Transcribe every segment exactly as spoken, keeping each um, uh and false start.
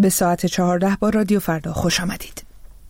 به ساعت چهارده با رادیو فردا خوش آمدید.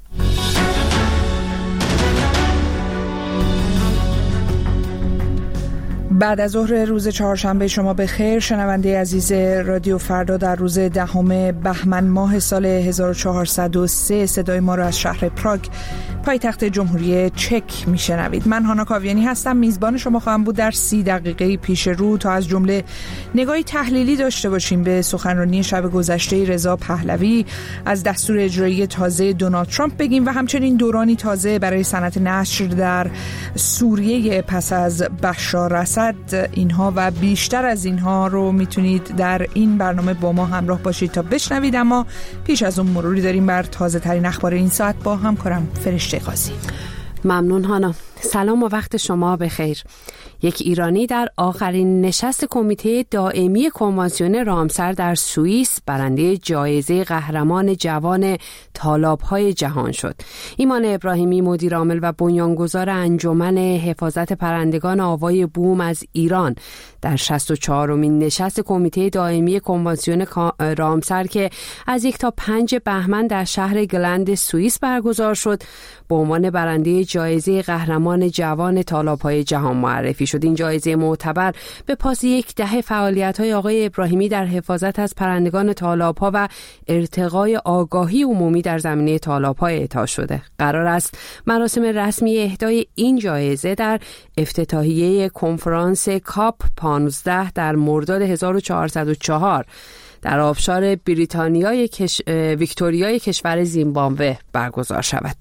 بعد از ظهر روز چهارشنبه شما به خیر. شنونده عزیز رادیو فردا، در روز دهم بهمن ماه سال هزار و چهارصد و سه صدای ما را از شهر پراگ پایتخت جمهوری چک میشنوید. من هانا کاویانی هستم، میزبان شما خواهم بود در سی دقیقه پیش رو تا از جمله نگاهی تحلیلی داشته باشیم به سخنرانی شب گذشته رضا پهلوی، از دستور اجرایی تازه دونالد ترامپ بگیم و همچنین دورانی تازه برای صنعت نشر در سوریه پس از بشار اسد. اینها و بیشتر از اینها رو میتونید در این برنامه با ما همراه باشید تا بشنوید، اما پیش از اون مروری داریم بر تازه ترین اخبار این ساعت با همکارم فرشته قاضی. ممنون هانا. سلام و وقت شما بخیر. یک ایرانی در آخرین نشست کمیته دائمی کنوانسیون رامسر در سوئیس برنده جایزه قهرمان جوان تالاب‌های جهان شد. ایمان ابراهیمی، مدیر عامل و بنیانگذار انجمن حفاظت پرندگان آوای بوم از ایران، در شصت و چهارمین نشست کمیته دائمی کنوانسیون رامسر که از یک تا پنج بهمن در شهر گلند سوئیس برگزار شد، به عنوان برنده جایزه قهرمان جوان تالاب‌های جهان معرفی شد. این جایزه معتبر به پاس یک دهه فعالیت‌های آقای ابراهیمی در حفاظت از پرندگان تالاب‌ها و ارتقای آگاهی عمومی در زمینه تالاب‌ها اعطا شده. قرار است مراسم رسمی اهدای این جایزه در افتتاحیه کنفرانس کاپ پانزده در مرداد هزار و چهارصد و چهار در آبشار بریتانیای کش... ویکتوریای کشور زیمبابوه برگزار شود.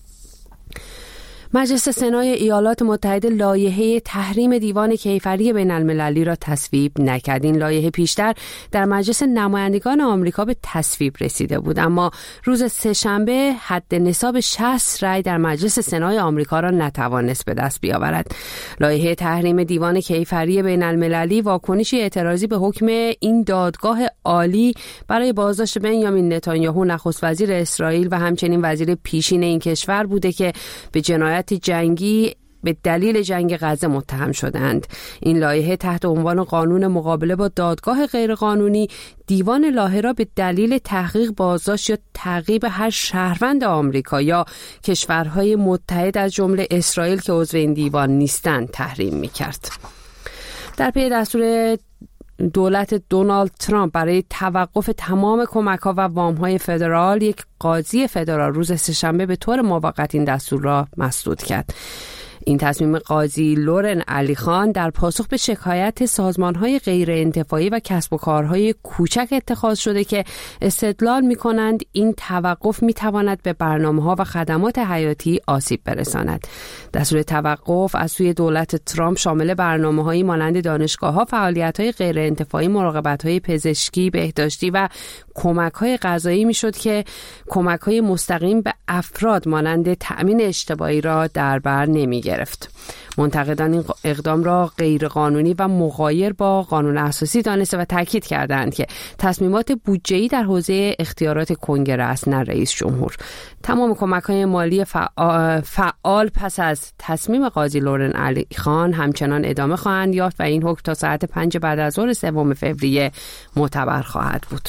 مجلس سنای ایالات متحده لایحه تحریم دیوان کیفری بین المللی را تصویب نکرد. این لایحه پیشتر در مجلس نمایندگان آمریکا به تصویب رسیده بود، اما روز سه‌شنبه حد نصاب شصت رای در مجلس سنای آمریکا را نتوانست به دست بیاورد. لایحه تحریم دیوان کیفری بین المللی واکنشی اعتراضی به حکم این دادگاه عالی برای بازداشت بنیامین نتانیاهو نخست وزیر اسرائیل و همچنین وزیر پیشین این کشور بوده که به جنایت جنگی به دلیل جنگ غزه متهم شدند. این لایحه تحت عنوان قانون مقابله با دادگاه غیرقانونی دیوان لایحه را به دلیل تحقیق، بازداشت یا تعقیب هر شهروند آمریکا یا کشورهای متحد از جمله اسرائیل که عضو این دیوان نیستند تحریم می‌کرد. در پی دستور دولت دونالد ترامپ برای توقف تمام کمک‌ها و وام‌های فدرال، یک قاضی فدرال روز سه‌شنبه به طور موقت این دستور را مسدود کرد. این تصمیم قاضی لورن علی خان در پاسخ به شکایت سازمان‌های غیر انتفاعی و کسب و کارهای کوچک اتخاذ شده که استدلال می‌کنند این توقف می‌تواند به برنامه‌ها و خدمات حیاتی آسیب برساند. دستور توقف از سوی دولت ترامپ شامل برنامه‌هایی مانند دانشگاه‌ها، فعالیت‌های غیر انتفاعی، مراقبت‌های پزشکی، بهداشتی و کمک‌های غذایی می‌شد که کمک‌های مستقیم به افراد مانند تأمین اجتماعی را در بر نمی‌گرفت. گرفت. منتقدان این اقدام را غیرقانونی و مغایر با قانون اساسی دانسته و تاکید کردند که تصمیمات بودجه‌ای در حوزه اختیارات کنگره است، نه رئیس جمهور. تمام کمک‌های مالی فعال, فعال پس از تصمیم قاضی لورن علی خان همچنان ادامه خواهند یافت و این حکم تا ساعت پنج بعد از ظهر سوم فوریه معتبر خواهد بود.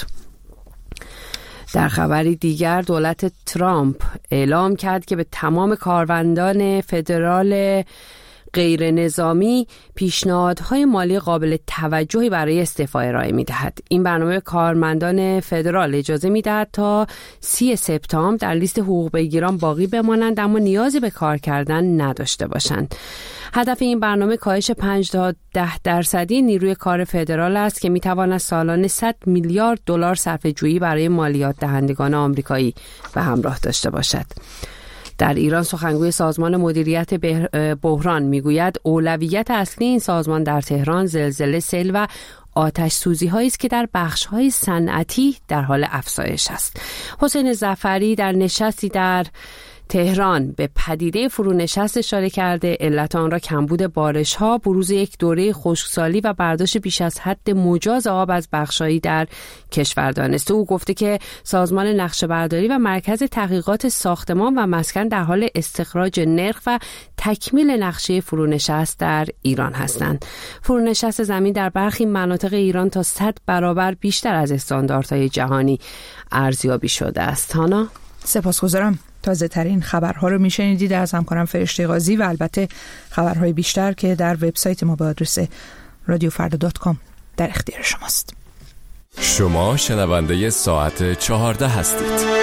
در خبری دیگر، دولت ترامپ اعلام کرد که به تمام کارمندان فدرال غیر نظامی پیشنهادهای مالی قابل توجهی برای استعفا ارائه می‌دهد. این برنامه کارمندان فدرال اجازه می‌دهد تا سی سپتامبر در لیست حقوق بگیران باقی بمانند اما نیازی به کار کردن نداشته باشند. هدف این برنامه کاهش پنج تا ده درصدی نیروی کار فدرال است که می‌تواند سالانه صد میلیارد دلار صرفه‌جویی برای مالیات دهندگان آمریکایی به همراه داشته باشد. در ایران سخنگوی سازمان مدیریت بحران میگوید اولویت اصلی این سازمان در تهران زلزله، سیل و آتش سوزی هایی است که در بخش های صنعتی در حال افزایش است. حسین ظفری در نشستی در تهران به پدیده فرونشست اشاره کرده، علت آن را کمبود بارش‌ها، بروز یک دوره خشکسالی و برداشت بیش از حد مجاز آب از بخشایی در کشور دانسته. او گفته که سازمان نقشه‌برداری و مرکز تحقیقات ساختمان و مسکن در حال استخراج نرخ و تکمیل نقشه فرونشست در ایران هستند. فرونشست زمین در برخی مناطق ایران تا صد برابر بیشتر از استانداردهای جهانی ارزیابی شده است. هانا، سپاسگزارم. تازه ترین خبرها رو میشنیدید از همکارم فرشته قاضی و البته خبرهای بیشتر که در وبسایت ما به آدرس رادیو فردا دات کام در اختیار شماست. شما شنونده ساعت چهارده هستید.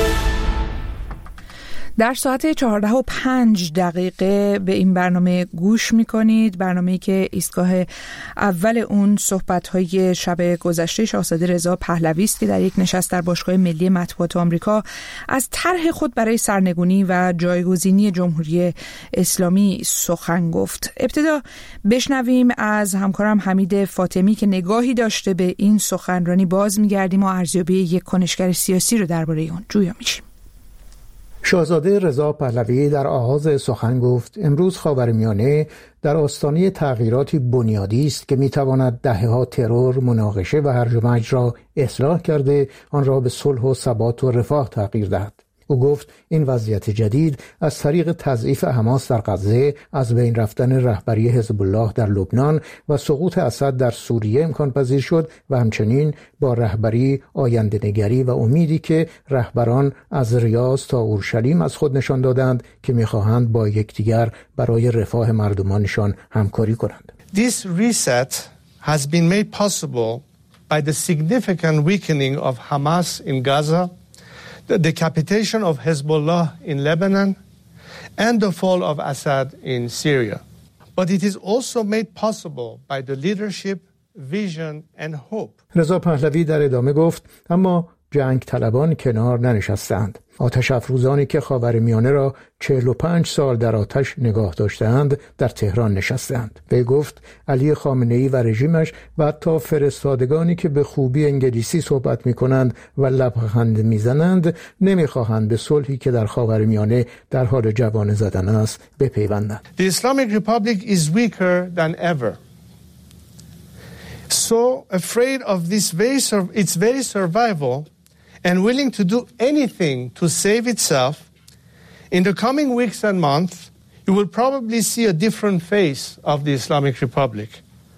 در ساعت چهارده و پنج دقیقه به این برنامه گوش میکنید، برنامه‌ای که ایستگاه اول اون صحبت‌های شب گذشته شاهزاده رضا پهلوی است که در یک نشست در باشگاه ملی مطبوعات آمریکا از طرح خود برای سرنگونی و جایگزینی جمهوری اسلامی سخن گفت. ابتدا بشنویم از همکارم حمید فاطمی که نگاهی داشته به این سخنرانی، باز میگردیم و ارزیابی یک کنشگر سیاسی رو درباره اون جویا میشیم. شاهزاده رضا پهلوی در آغاز سخن گفت امروز خاورمیانه در آستانه تغییراتی بنیادی است که میتواند دهه‌ها ترور، مناقشه و هرج و مرج را اصلاح کرده آن را به صلح و ثبات و رفاه تغییر دهد. او گفت این وضعیت جدید از طریق تضعیف حماس در غزه، از بین رفتن رهبری حزب الله در لبنان و سقوط اسد در سوریه امکان پذیر شد و همچنین با رهبری، آینده‌نگری و امیدی که رهبران از ریاض تا اورشلیم از خود نشان دادند که می‌خواهند با یکدیگر برای رفاه مردمانشان همکاری کنند. This reset has been made possible by the significant weakening of Hamas in Gaza, the decapitation of Hezbollah in Lebanon, and the fall of Assad in Syria. But it is also made possible by the leadership, vision and hope. رضا پهلوی در ادامه گفت اما جنگ طلبان کنار ننشستند. آتش افروزانی که خاورمیانه را چهل و پنج سال در آتش نگاه داشتند در تهران نشستند. وی گفت علی خامنه‌ای و رژیمش و حتی فرستادگانی که به خوبی انگلیسی صحبت می‌کنند و لبخند می‌زنند نمی‌خواهند به صلحی که در خاورمیانه در حال جوانه زدن است بپیوندند. The Islamic Republic is weaker than ever. So afraid of this very sur- its very survival and willing to do anything to save itself, in the coming weeks and months, you will probably see a different face of the Islamic Republic.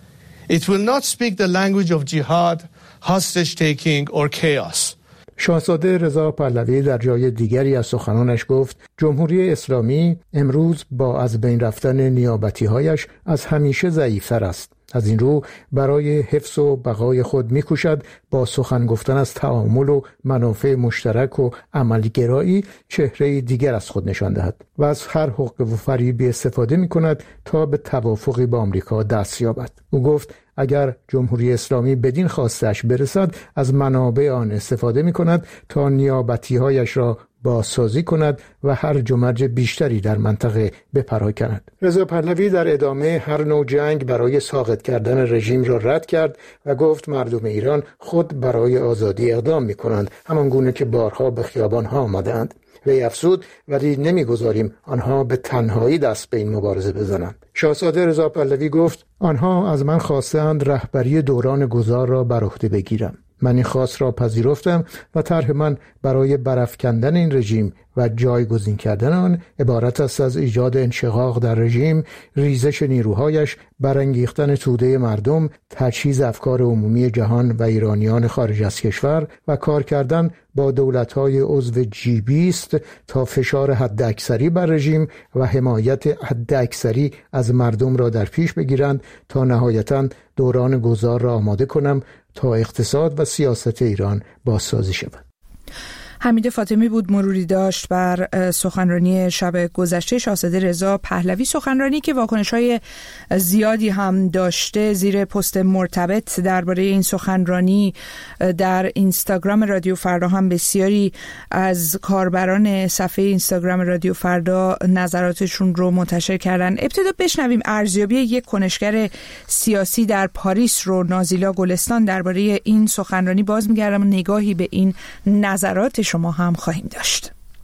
It will not speak the language of jihad, hostage-taking or chaos. شاهزاده رضا پهلوی در جای دیگری از سخنانش گفت جمهوری اسلامی امروز با از بین رفتن نیابتی‌هایش از همیشه ضعیف‌تر است. از این رو برای حفظ و بقای خود می‌کوشد با سخن گفتن از تعامل و منافع مشترک و عملگرایی چهره دیگر از خود نشان دهد و از هر حقه و فریبی استفاده می‌کند تا به توافقی با آمریکا دست یابد. او گفت اگر جمهوری اسلامی بدین خواستش برسد از منابع آن استفاده می‌کند تا نیابتی‌هایش را بازسازی کند و هر جمرج بیشتری در منطقه بپراکند. رضا پهلوی در ادامه هر نوع جنگ برای ساقط کردن رژیم را رد کرد و گفت مردم ایران خود برای آزادی اقدام می‌کنند، همان گونه که بارها به خیابان‌ها آمدند. وی افزود ولی نمی‌گذاریم آنها به تنهایی دست به این مبارزه بزنند. شاهزاده رضا پهلوی گفت آنها از من خواستند رهبری دوران گذار را بر عهده بگیرم. من این خواست را پذیرفتم و طرح من برای برافکندن این رژیم و جایگزین کردن آن عبارت است از ایجاد انشقاق در رژیم، ریزش نیروهایش، برانگیختن توده مردم، تجهیز افکار عمومی جهان و ایرانیان خارج از کشور و کار کردن با دولت‌های عضو جی بیست تا فشار حداکثری بر رژیم و حمایت حداکثری از مردم را در پیش بگیرند تا نهایتاً دوران گذار را آماده کنم تا اقتصاد و سیاست ایران بازسازی شود. حمید فاطمی بود مروری داشت بر سخنرانی شب گذشته شاهزاده رضا پهلوی، سخنرانی که واکنش‌های زیادی هم داشته. زیر پست مرتبط درباره این سخنرانی در اینستاگرام رادیو فردا هم بسیاری از کاربران صفحه اینستاگرام رادیو فردا نظراتشون رو منتشر کردن. ابتدا بشنویم ارزیابی یک کنشگر سیاسی در پاریس رو. نازیلا گلستان درباره این سخنرانی باز می‌گردم و نگاهی به این نظرات شما هم خواهیم داشت.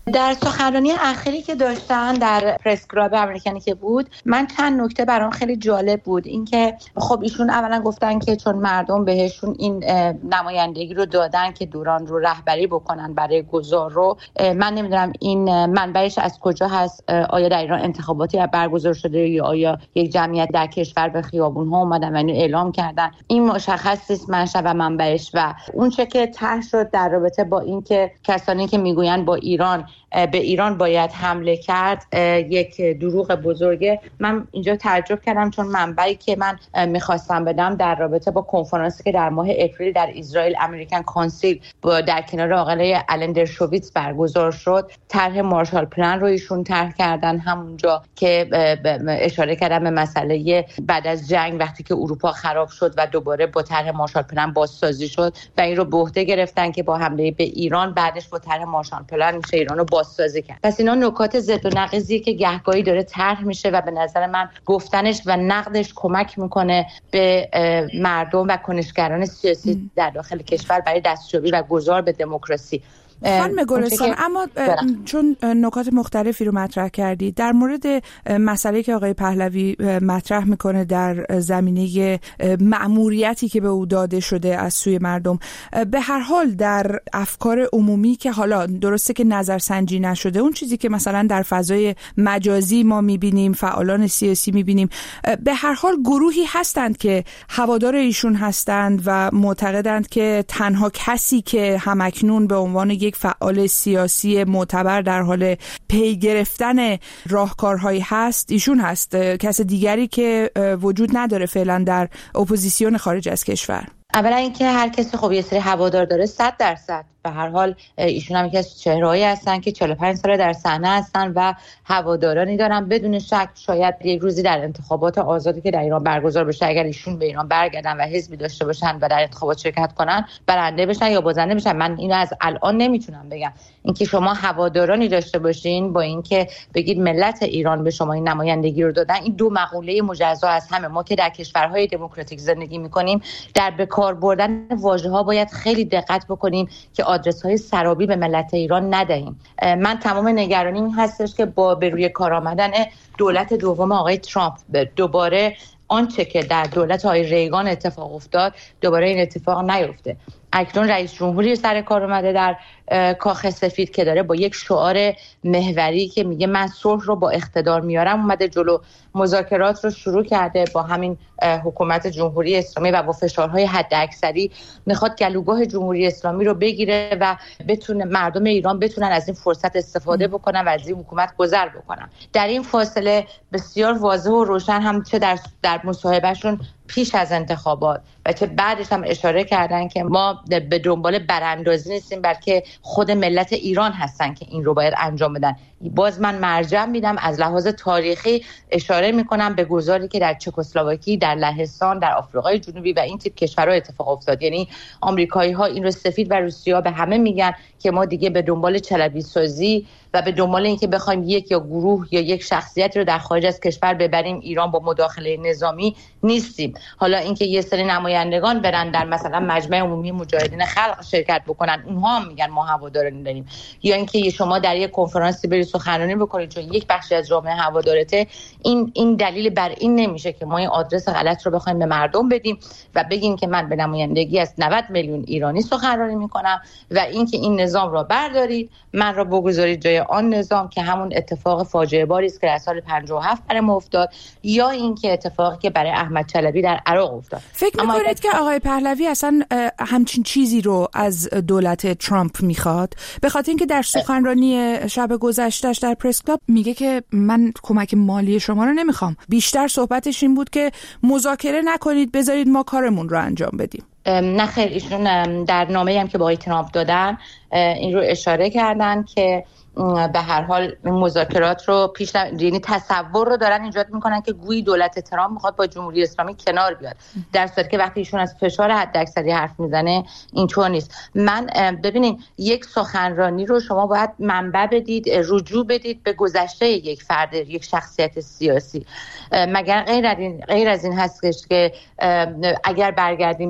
در سخنرانی اخیری که داشتن در پرس کلاب امریکانی که بود، من چند نکته برام خیلی جالب بود. اینکه خب ایشون اولا گفتن که چون مردم بهشون این نمایندگی رو دادن که دوران رو رهبری بکنن برای گذار رو، من نمیدونم این منبعش از کجا هست، آیا در ایران انتخاباتی برگزار شده یا آیا یک جمعیت در کشور به خیابون ها اومدن و اینو اعلام کردن، این مشخص نیست منشأ و منبعش. و اون چه که طرح شد در رابطه با اینکه کسانی که میگویند با ایران به ایران باید حمله کرد یک دروغ بزرگه، من اینجا تعجب کردم، چون منبعی که من میخواستم بدم در رابطه با کنفرانسی که در ماه اپریل در اسرائیل امریکن کانسیل در کنار آقای آلن درشویتز برگزار شد، طرح مارشال پلان رو ایشون طرح کردن، همونجا که اشاره کردن به مسئله بعد از جنگ وقتی که اروپا خراب شد و دوباره با طرح مارشال پلان بازسازی شد و این رو به عهده گرفتن که با حمله به ایران بعدش با طرح مارشال پلان میشه ایران رو بازسازی کرد. پس اینا نکات ضد و نقیضی که گهگاهی داره طرح میشه و به نظر من گفتنش و نقدش کمک میکنه به مردم و کنشگران سیاسی در داخل کشور برای دستیابی و گذار به دموکراسی. خانم گلستان، اما چون نکات مختلفی رو مطرح کردی در مورد مسئله که آقای پهلوی مطرح میکنه در زمینه مأموریتی که به او داده شده از سوی مردم، به هر حال در افکار عمومی که حالا درسته که نظرسنجی نشده، اون چیزی که مثلا در فضای مجازی ما میبینیم، فعالان سیاسی میبینیم، به هر حال گروهی هستند که هوادار ایشون هستند و معتقدند که تنها کسی که همکنون به عنوان یک فعال سیاسی معتبر در حال پی گرفتن راهکارهایی هست ایشون هست، کس دیگری که وجود نداره فعلا در اپوزیسیون خارج از کشور. اولا اینکه هر کسی خب یه سری هوادار داره، صد درصد به هر حال ایشون هم یکی از چهرهایی هستن که چهل و پنج ساله در صحنه هستن و هوادارانی دارن. بدون شک شاید یک روزی در انتخابات آزادی که در ایران برگزار بشه، اگر ایشون به ایران برگردن و حزبی داشته باشن و در انتخابات شرکت کنن، برنده بشن یا بازنده بشن. من اینو از الان نمیتونم بگم. اینکه شما هوادارانی داشته باشین با اینکه بگید ملت ایران به شما این نمایندگی رو دادن، این دو مقوله مجزا از همه. ما که در کشورهای دموکراتیک زندگی میکنیم، در به کار بردن واژه‌ها باید خیلی دقت بکنیم که آدرس‌های سرابی به ملت ایران ندهیم. من تمام نگرانیم این هستش که با به روی کار آمدن دولت دوم آقای ترامپ دوباره آنچه که در دولت آقای ریگان اتفاق افتاد دوباره این اتفاق نیفته. اکنون رئیس جمهوری سر کار اومده در کاخ سفید که داره با یک شعار محوری که میگه من صلح رو با اقتدار میارم اومده جلو، مذاکرات رو شروع کرده با همین حکومت جمهوری اسلامی و با فشارهای حداکثری میخواد گلوگاه جمهوری اسلامی رو بگیره و بتونه مردم ایران بتونن از این فرصت استفاده بکنن و از این حکومت گذر بکنن. در این فاصله بسیار واضح و روشن هم چه در در مصاحبهشون پیش از انتخابات و چه بعدش هم اشاره کردن که ما به دنبال براندازی نیستیم، بلکه خود ملت ایران هستن که این رو باید انجام بدن. باز من مرجع میدم از لحاظ تاریخی اشاره میکنم به گذاری که در چکسلواکی، در لهستان، در آفریقای جنوبی و این تیپ کشورها اتفاق افتاد. یعنی آمریکایی ها این رو سفید و روسیه‌ها به همه میگن که ما دیگه به دنبال چلبی سازی و به دنبال این که بخوایم یک یا گروه یا یک شخصیت رو در خارج از کشور ببریم ایران با مداخله نظامی نیستیم. حالا اینکه یه سری نمایندگان برن در مثلا مجمع عمومی مجاهدین خلق شرکت بکنن، اونها هم میگن ما هواداران داریم، یا اینکه شما در یک کنفرانسی برید سخنرانی بکنید چون یک بخشی از جامعه هوادارته، این این دلیل بر این نمیشه که ما این آدرس غلط رو بخوایم به مردم بدیم و بگیم که من به نمایندگی از نود میلیون ایرانی سخنرانی میکنم و اینکه این نظام را بردارید، من را بگذارید جای آن نظام که همون اتفاق فاجعه باری است که در سال پنجاه و هفت برای ما افتاد، یا اینکه اتفاقی که برای احمد چلبی در عراق افتاد. فکر می‌کنید اما... که آقای پهلوی اصلا همچین چیزی رو از دولت ترامپ میخواد؟ به خاطر اینکه در سخنرانی شب گذشتهش در پرس کلاب میگه که من کمک مالی شما رو نمیخوام. بیشتر صحبتش این بود که مذاکره نکنید، بذارید ما کارمون رو انجام بدیم. نه خیر، ایشون در نامه‌ای هم که با آقای ترامپ دادن این رو اشاره کردن که به هر حال مذاکرات رو پیش نم... یعنی تصور رو دارن ایجاد میکنن که گویی دولت ترامپ میخواد با جمهوری اسلامی کنار بیاد، در صورتی که وقتی ایشون از فشار حداکثری حرف میزنه اینطور نیست. من ببینین یک سخنرانی رو شما باید منبع بدید، رجوع بدید به گذشته یک فرد، یک شخصیت سیاسی. مگر غیر از این غیر از این هستش که اگر برگردیم به دولت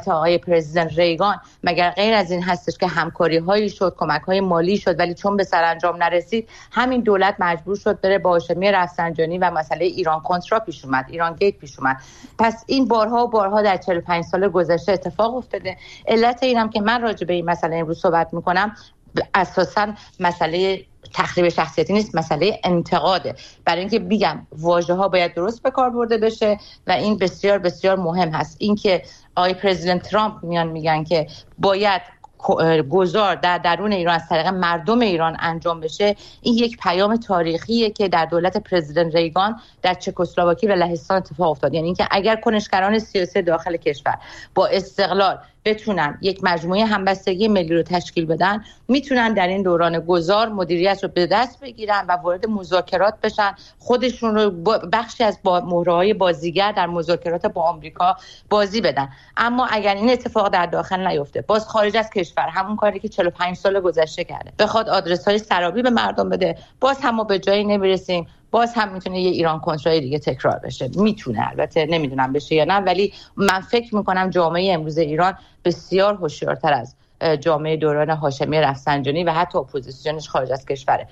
دولت آقای پرزیدنت ریگان مگر غیر از این هستش که همکاری هایی شد، کمک های مالی شد، ولی چون به سرانجام نرسید همین دولت مجبور شد بره با هاشمی رفسنجانی و مسئله ایران کنترا پیش اومد، ایران گیت پیش اومد. پس این بارها و بارها در چهل و پنج سال گذشته اتفاق افتاده. علت اینم که من راجع به این مسئله امروز صحبت میکنم اساساً مسئله تخریب شخصیتی نیست، مسئله انتقاده. برای اینکه بگم واژه ها باید درست به کار برده بشه و این بسیار بسیار مهم هست. اینکه آقای پرزیدنت ترامپ میان میگن که باید گذار در درون ایران از طریق مردم ایران انجام بشه، این یک پیام تاریخیه که در دولت پرزیدنت ریگان در چکسلواکی و لهستان اتفاق افتاد. یعنی اینکه اگر کنشگران سیاسی داخل کشور با استقلال بتونن یک مجموعه همبستگی ملی رو تشکیل بدن، میتونن در این دوران گذار مدیریت رو به دست بگیرن و وارد مذاکرات بشن، خودشون رو بخشی از با مهره‌های بازیگر در مذاکرات با آمریکا بازی بدن. اما اگر این اتفاق در داخل نیفته، باز خارج از کشور همون کاری که چهل و پنج سال گذشته کرده بخواد آدرس‌های سرابی به مردم بده، باز هم ما به جایی نمیرسیم. باز هم میتونه یه ایران کنترای دیگه تکرار بشه. میتونه، البته نمیدونم بشه یا نه، ولی من فکر میکنم جامعه امروز ایران بسیار هوشیارتر از جامعه دوران هاشمی رفسنجانی و حتی اپوزیسیونش خارج از کشوره.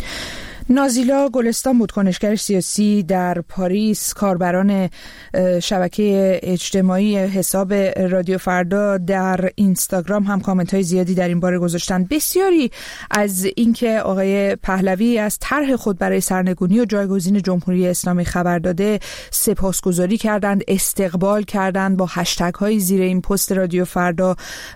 نازیلا گلستان بود، کنشگر سیاسی در پاریس، کاربران شبکه اجتماعی حساب رادیو فردا در اینستاگرام هم کامنت های زیادی در این باره گذاشتن. بسیاری از اینکه آقای پهلوی از طرح خود برای سرنگونی و جایگزین جمهوری اسلامی خبر داده سپاسگزاری کردند، استقبال کردند، با هشتگ های زیر این پست رادیو فردا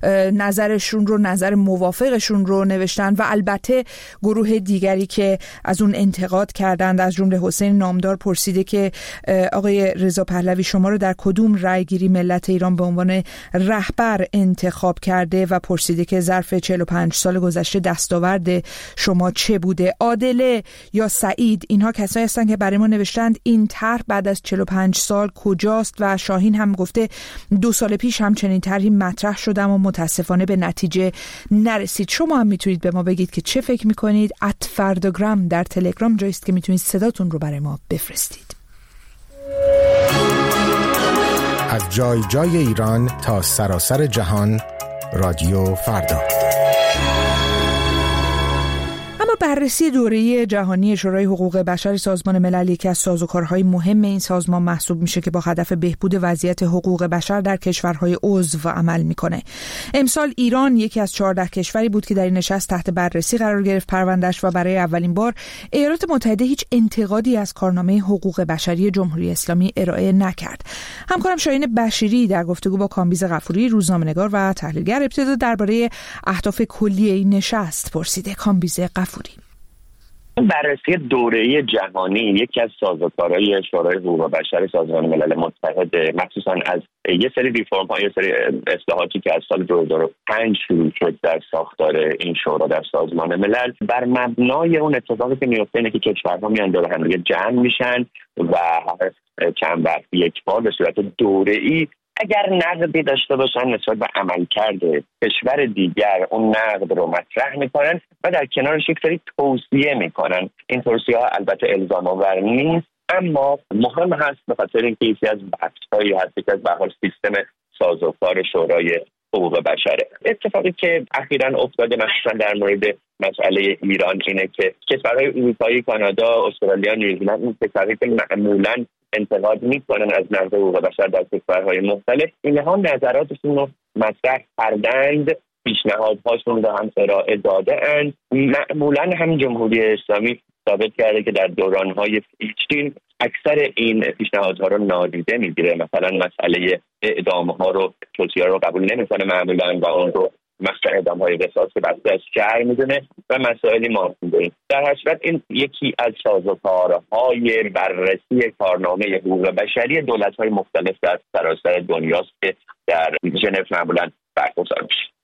نظرشون رو، نظر موافقشون رو نوشتن. و البته گروه دیگری که از اون انتقاد کردند، از جمله حسین نامدار پرسیده که آقای رضا پهلوی شما رو در کدوم رأی گیری ملت ایران به عنوان رهبر انتخاب کرده و پرسیده که ظرف چهل و پنج سال گذشته دستاورد شما چه بوده. عادله یا سعید، اینها کسایی هستند که برای ما نوشتند این طرح بعد از چهل و پنج سال کجاست. و شاهین هم گفته دو سال پیش هم چنین طرحی مطرح شدم و متاسفانه به نتیجه نرسید. شما هم میتونید به ما بگید که چه فکر میکنید. ات فرداگرام در تلگرام جاییست که میتونید صداتون رو برای ما بفرستید. از جای جای ایران تا سراسر جهان، رادیو فردا. بررسی دوره جهانی شورای حقوق بشر سازمان ملل یکی از سازوکارهای مهم این سازمان محسوب میشه که با هدف بهبود وضعیت حقوق بشر در کشورهای عضو عمل میکنه. امسال ایران یکی از چهارده کشوری بود که در این نشست تحت بررسی قرار گرفت پروندهش و برای اولین بار ایالات متحده هیچ انتقادی از کارنامه حقوق بشری جمهوری اسلامی ارائه نکرد. همکارم شاهین بشیری در گفتگو با کامبیز غفوری، روزنامه‌نگار و تحلیلگر، ابتدا درباره اهداف کلی این نشست پرسیده. کامبیز غفوری: بررسی دوره جهانی یکی از سازوکارهای شورای حقوق بشر سازمان ملل متحد، مخصوصا از یه سری ریفرم ها، یه سری اصلاحاتی که از سال دو هزار و پنج شروع شد در ساختار این شورا در سازمان ملل، بر مبنای اون اتفاقی که میفته اینه که کشورها میان دور هم دیگه جمع میشن و چند وقت یک بار به صورت دوره‌ای اگر نقدی داشته باشن نسبت به عملکرد کشور دیگر، اون نقد رو مطرح میکنن و در کنارش یک سری توصیه میکنن. این توصیه ها البته الزام آور نیست، اما مهم هست به خاطر اینکه یکی از بخش‌هایی هست که از به هر حال سیستم سازوکار شورای حقوق بشره. اتفاقی که اخیراً افتاده مخصوصا در مورد مسئله ایران اینه که کشورهای اروپایی، کانادا، استرالیا، نیوزیلند، این کشورهایی که معمولاً انتقاد میکنن از نقض حقوق بشر در کشورهای مختلف، اینها نظراتشون رو مطرح کردند، پیشنهادهاشون رو هم ارائه داده اند. معمولاً هم جمهوری اسلامی ثابت کرده که در دورانهای پیشین اکثر این پیشنهادها رو نادیده میگیره. مثلا مسئله اعدامها رو، توصیه رو قبول نمیکنه معمولاً و اون رو مثلا اعدام‌های قصاص که بسته از شهر میدونه و مسائلی ما می‌دونیم. در هر صورت این یکی از سازوکارهای بررسی کارنامه حقوق بشری دولت‌های مختلف در سراسر دنیاست که در ژنو معمولاً برگزار میشه.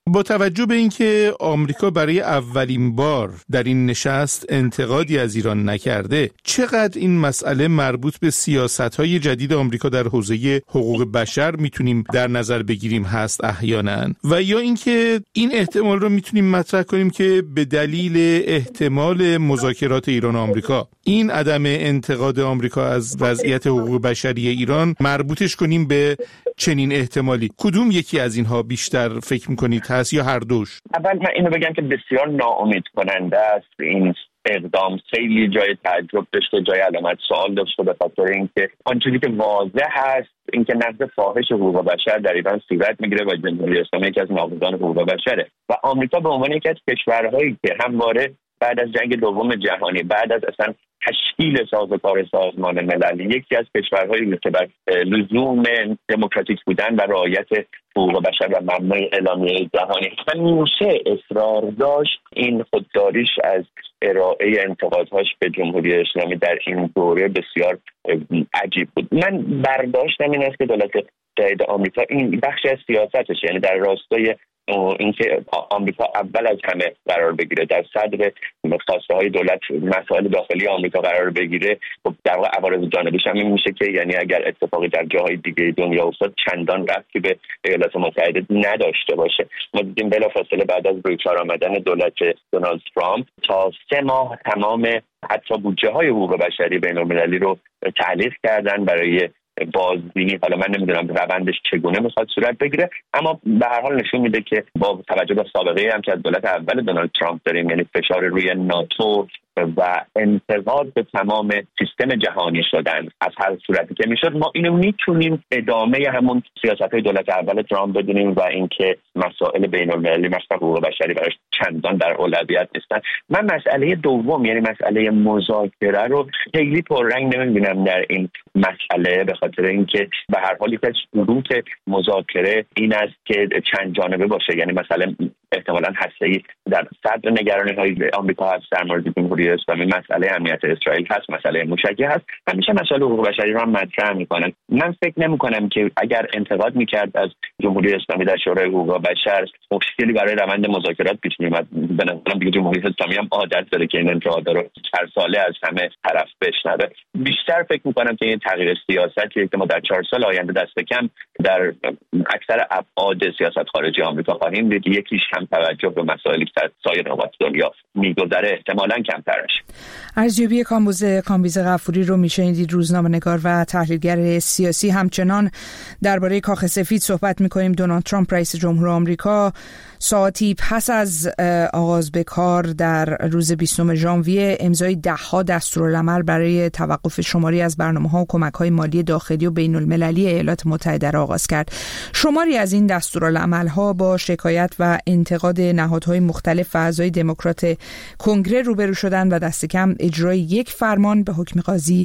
با توجه به اینکه آمریکا برای اولین بار در این نشست انتقادی از ایران نکرده، چقدر این مسئله مربوط به سیاست‌های جدید آمریکا در حوزه حقوق بشر میتونیم در نظر بگیریم هست احیانا، و یا اینکه این احتمال رو میتونیم مطرح کنیم که به دلیل احتمال مذاکرات ایران و آمریکا این عدم انتقاد آمریکا از وضعیت حقوق بشری ایران مربوطش کنیم به چنین احتمالی. کدوم یکی از اینها بیشتر فکر میکنید هست یا هر دوش؟ اول من اینو بگم که بسیار ناامید کننده است این اقدام. خیلی جای تعجب داشته، جای علامت سوال داشته، به خاطر اینکه آنچه که واضح هست اینکه نقض فاحش حقوق بشر در ایران صورت میگیره و جمهوری اسلامی یکی از ناقضان حقوق بشره و آمریکا به عنوان یکی از کشورهایی که همواره بعد از جنگ دوم جهانی، بعد از اصلا تشکیل سازوکار سازمان ملل، یکی از کشورهایی که بر لزوم دموکراتیک بودن و رعایت حقوق بشر و مبنای اعلامیه جهانی همیشه اصرار داشت، این خودداریش از ارائه انتقادهاش به جمهوری اسلامی در این دوره بسیار عجیب بود. من برداشتم این است که دولت جدید آمریکا این بخش از سیاستش، یعنی در راستای اینکه آمریکا اول از همه قرار بگیره، در صدر خواسته های دولت مسائل داخلی آمریکا قرار بگیره، خب در واقع عوارض جانبیش هم این میشه که یعنی اگر اتفاقی در جاهای دیگه دنیا افتاد چندان ربطی به ایالات متحده نداشته باشه. ما دیدیم بلافاصله بعد از روی کار آمدن دولت دونالد ترامپ تا سه ماه تمام حتی بودجه های حقوق بشری بین المللی رو تعلیق کردن برای بازبینی. حالا من نمیدونم روندش چگونه میخواد صورت بگیره، اما به هر حال نشون میده که با توجه به سابقه هم که از دولت اول دونالد ترامپ داریم، یعنی فشار روی ناتو و انتقاد به تمام سیستم جهانی شدن از هر صورتی که میشد، ما اینو میتونیم ادامه همون سیاست‌های دولت اول ترامپ بدونیم و اینکه مسائل بین‌المللی مثل حقوق بشری براش چندان در اولویت نیستن. من مسئله دوم یعنی مسئله مذاکره رو خیلی پررنگ نمیبینم در این مسئله، به خاطر اینکه به هر حال یک شروط مذاکره این است که چند جانبه باشه، یعنی مثلا احتمالاً هسته‌ای در صدر نگرانی‌های آمریکا هست در مورد جمهوری اسلامی، مسئله امنیت اسرائیل هست، مسئله موشکی هست، همیشه مسائل حقوق بشری رو هم مطرح میکنن. من فکر نمی‌کنم که اگر انتقاد میکرد از جمهوری اسلامی در شورای حقوق بشر مشکلی برای روند مذاکرات پیش میاد. به نظرم دیگه جمهوری اسلامی هم عادت داره که این انتقادا رو هر ساله از همه طرف بشنوه. بیشتر فکر میکنم که این تغییر سیاستی که ما در چهار سال آینده دست کم در اکثر ابعاد سیاست خارجی آمریکا خواهیم دید، یکیش هم توجه به مسائلی که در سایر نقاط دنیا میگذره احتمالاً کمتر بشه. ارزیابی کامبوز کامبیز غفوری رو میشنیدید، روزنامه‌نگار و تحلیلگر سیاسی. همچنان درباره کاخ سفید صحبت می‌کنیم. دونالد ترامپ رئیس جمهور آمریکا ساعتی پس از آغاز به کار در روز بیستم ژانویه امضای ده‌ها دستورالعمل برای توقف شماری از برنامه‌ها و کمک‌های مالی داخلی و بین‌المللی ایالات متحده را آغاز کرد. شماری از این دستورالعمل‌ها با شکایت و انتقاد نهادهای مختلف و اعضای دموکرات کنگره روبرو شدن و دست کم اجرای یک فرمان به حکم قاضی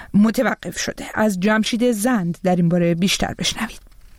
متوقف شده. از جمشید زند در این باره بیشتر بشنوید.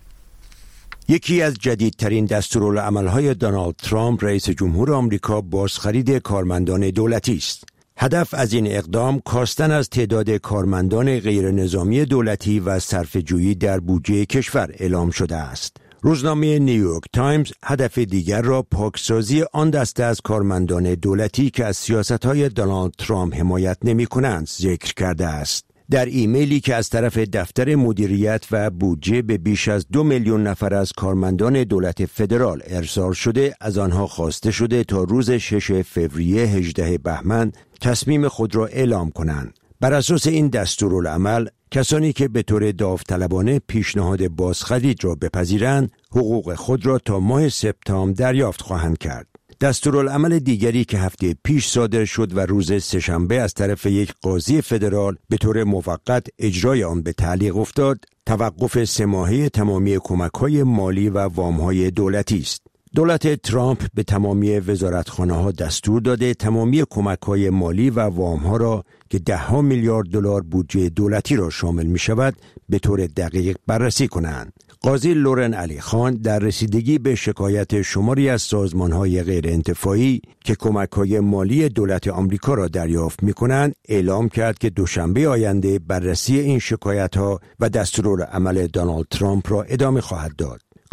یکی از جدیدترین دستورالعمل‌های دونالد ترامپ رئیس جمهور آمریکا بازخرید کارمندان دولتی است. هدف از این اقدام کاستن از تعداد کارمندان غیر نظامی دولتی و صرفه‌جویی در بودجه کشور اعلام شده است. روزنامه نیویورک تایمز هدف دیگر را پاکسازی آن دسته از کارمندان دولتی که از سیاست‌های دونالد ترامپ حمایت نمی‌کنند ذکر کرده است. در ایمیلی که از طرف دفتر مدیریت و بودجه به بیش از دو میلیون نفر از کارمندان دولت فدرال ارسال شده، از آنها خواسته شده تا روز ششم فوریه هجدهم بهمن تصمیم خود را اعلام کنند. بر اساس این دستورالعمل، کسانی که به طور داوطلبانه پیشنهاد بازخرید را بپذیرند، حقوق خود را تا ماه سپتامبر دریافت خواهند کرد. دستورالعمل دیگری که هفته پیش صادر شد و روز سه‌شنبه از طرف یک قاضی فدرال به طور موقت اجرای آن به تعلیق افتاد، توقف سه ماهه تمامی کمک‌های مالی و وام‌های دولتی است. دولت ترامپ به تمامی وزارتخانه‌ها دستور داده تمامی کمک‌های مالی و وام‌ها را که ده ها میلیارد دلار بودجه دولتی را شامل می‌شود به طور دقیق بررسی کنند. قاضی لورن علی خان در رسیدگی به شکایت شماری از سازمان‌های غیر انتفاعی که کمک‌های مالی دولت آمریکا را دریافت می‌کنند، اعلام کرد که دوشنبه آینده بررسی این شکایت‌ها و دستورالعمل دونالد ترامپ را ادامه خواهد داد.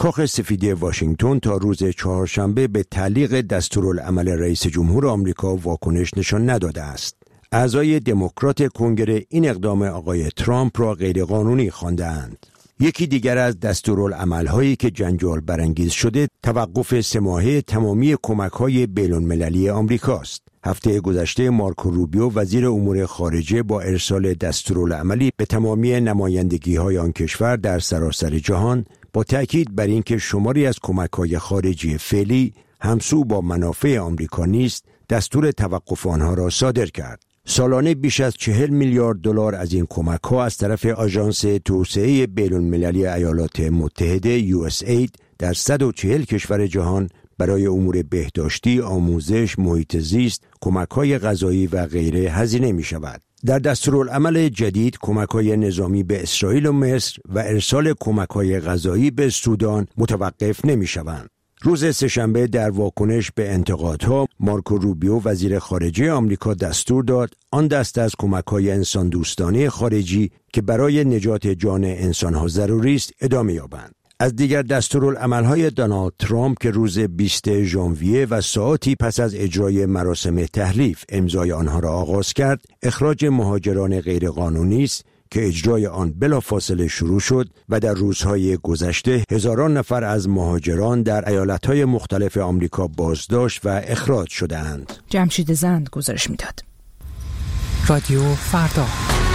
کاخ سفید واشنگتن تا روز چهارشنبه به تعلیق دستورالعمل رئیس جمهور آمریکا واکنش نشان نداده است. اعضای دموکرات کنگره این اقدام آقای ترامپ را غیرقانونی خواندند. یکی دیگر از دستورالعمل‌هایی که جنجال برانگیز شده توقف سه ماهه تمامی کمک‌های بین‌المللی آمریکاست. هفته گذشته مارکو روبیو وزیر امور خارجه با ارسال دستورالعملی به تمامی نمایندگی‌های آن کشور در سراسر جهان با تأکید بر اینکه شماری از کمک‌های خارجی فعلی همسو با منافع آمریکا نیست، دستور توقف آنها را صادر کرد. سالانه بیش از چهل میلیارد دلار از این کمک‌ها از طرف آژانس توسعه بین‌المللی ایالات متحده یو اس اید در صد و چهل کشور جهان برای امور بهداشتی، آموزش، محیط زیست، کمک‌های غذایی و غیره هزینه می‌شود. در دستورالعمل جدید کمک‌های نظامی به اسرائیل و مصر و ارسال کمک‌های غذایی به سودان متوقف نمی‌شوند. روز سه‌شنبه در واکنش به انتقادها مارکو روبیو وزیر خارجه آمریکا دستور داد آن دست از کمک‌های انسان دوستانه خارجی که برای نجات جان انسان‌ها ضروری است ادامه یابند. از دیگر دستورالعمل‌های دونالد ترامپ که روز بیست ژانویه و ساعاتی پس از اجرای مراسم تحریف امضای آنها را آغاز کرد، اخراج مهاجران غیرقانونی است که اجرای آن بلافاصله شروع شد و در روزهای گذشته هزاران نفر از مهاجران در ایالت‌های مختلف آمریکا بازداشت و اخراج شده‌اند. جمشید زند گزارش می‌داد. رادیو فردا.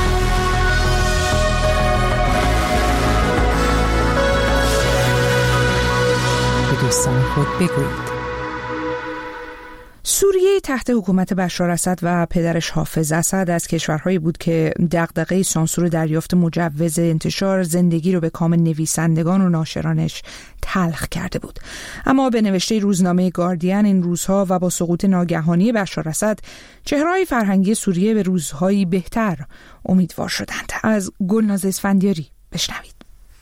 به دوستان خود بگویید. سوریه تحت حکومت بشار اسد و پدرش حافظ اسد از کشورهایی بود که دغدغه سانسور دریافت مجوز انتشار زندگی رو به کام نویسندگان و ناشرانش تلخ کرده بود. اما به نوشته روزنامه گاردین این روزها و با سقوط ناگهانی بشار اسد چهره‌های فرهنگی سوریه به روزهایی بهتر امیدوار شدند. از گلناز اسفندیاری بشنوید.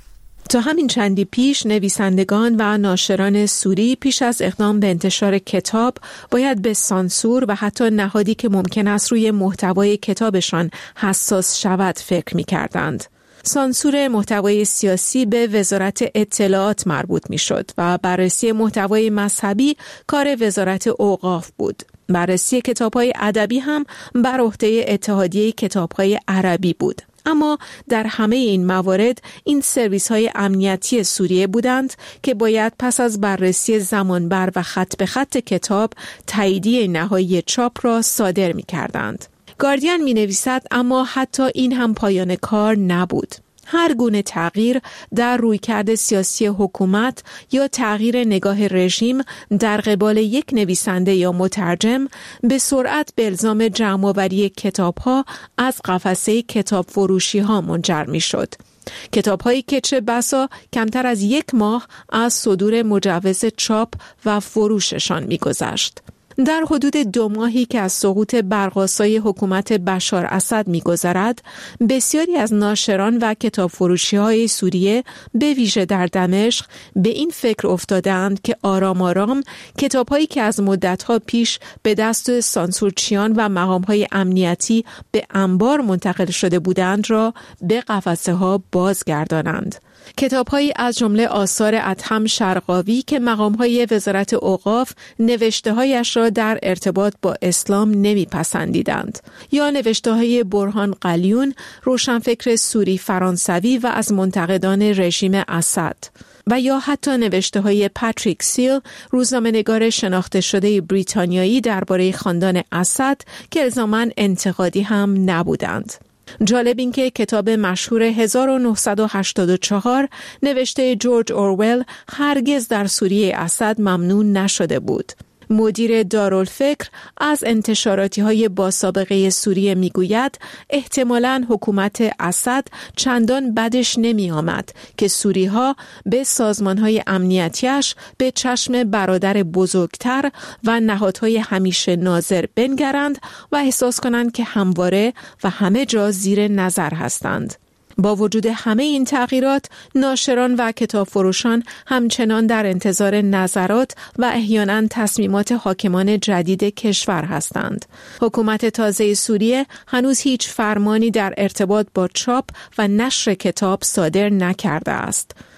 تا همین چندی پیش نویسندگان و ناشران سوری پیش از اقدام به انتشار کتاب باید به سانسور و حتی نهادی که ممکن است روی محتوای کتابشان حساس شود فکر می‌کردند. سانسور محتوای سیاسی به وزارت اطلاعات مربوط می‌شد و بررسی محتوای مذهبی کار وزارت اوقاف بود. بررسی کتاب‌های ادبی هم بر عهده اتحادیه کتاب‌های عربی بود. اما در همه این موارد این سرویس‌های امنیتی سوریه بودند که باید پس از بررسی زمانبر و خط به خط کتاب تاییدیه نهایی چاپ را صادر می‌کردند. گاردین می‌نویسد اما حتی این هم پایان کار نبود. هر گونه تغییر در رویکرد سیاسی حکومت یا تغییر نگاه رژیم در قبال یک نویسنده یا مترجم به سرعت به الزام جمع‌آوری کتاب‌ها از قفسه کتاب فروشی ها منجر می شد. کتاب‌هایی که چه بسا کمتر از یک ماه از صدور مجوز چاپ و فروششان می گذشت. در حدود دو ماهی که از سقوط برق‌آسای حکومت بشار اسد می‌گذرد، بسیاری از ناشران و کتاب فروشی‌های سوریه به ویژه در دمشق به این فکر افتادند که آرام آرام کتاب‌هایی که از مدت‌ها پیش به دست سانسورچیان و مقام‌های امنیتی به انبار منتقل شده بودند را به قفسه‌ها بازگردانند. کتاب‌هایی از جمله آثار ادهم شرقاوی که مقام‌های وزارت اوقاف نوشته‌هایش را در ارتباط با اسلام نمی‌پسندیدند، یا نوشته‌های برهان قلیون، روشنفکر سوری فرانسوی و از منتقدان رژیم اسد، و یا حتی نوشته‌های پاتریک سیل، روزنامه‌نگار شناخته شده بریتانیایی درباره خاندان اسد که الزاماً انتقادی هم نبودند. جالب این که کتاب مشهور هزار و نهصد و هشتاد و چهار نوشته جورج اورول هرگز در سوریه اسد ممنوع نشده بود. مدیر دارالفکر از انتشاراتی های با سابقه سوریه میگوید احتمالاً حکومت اسد چندان بدش نمی آمد که سوری ها به سازمان های امنیتیش به چشم برادر بزرگتر و نهادهای همیشه ناظر بنگرند و احساس کنند که همواره و همه جا زیر نظر هستند. با وجود همه این تغییرات، ناشران و کتاب فروشان همچنان در انتظار نظرات و احیانا تصمیمات حاکمان جدید کشور هستند. حکومت تازه سوریه هنوز هیچ فرمانی در ارتباط با چاپ و نشر کتاب صادر نکرده است.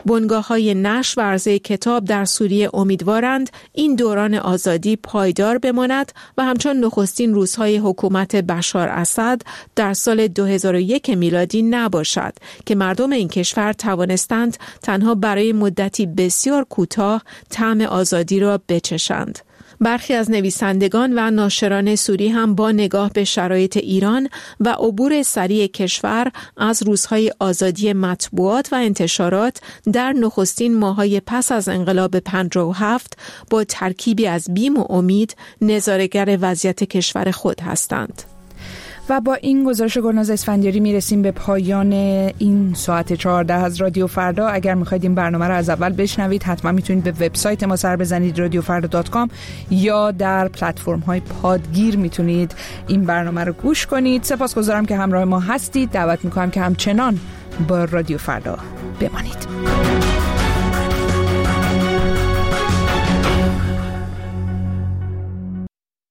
بنگاه‌های نشر و عرضه کتاب در سوریه امیدوارند این دوران آزادی پایدار بماند و همچون نخستین روزهای حکومت بشار اسد در سال دو هزار و یک میلادی نباشد که مردم این کشور توانستند تنها برای مدتی بسیار کوتاه طعم آزادی را بچشند. برخی از نویسندگان و ناشران سوری هم با نگاه به شرایط ایران و عبور سریع کشور از روزهای آزادی مطبوعات و انتشارات در نخستین ماه‌های پس از انقلاب پنجاه و هفت با ترکیبی از بیم و امید نظاره‌گر وضعیت کشور خود هستند. و با این گزارش گلناز اسفندیاری میرسیم به پایان این ساعت چهارده از رادیو فردا. اگر میخواید این برنامه رو از اول بشنوید حتما میتونید به وبسایت ما سر بزنید رادیو فردا دات کام یا در پلتفرم های پادگیر میتونید این برنامه رو گوش کنید. سپاسگزارم که همراه ما هستید. دعوت میکنم که همچنان با رادیو فردا بمانید.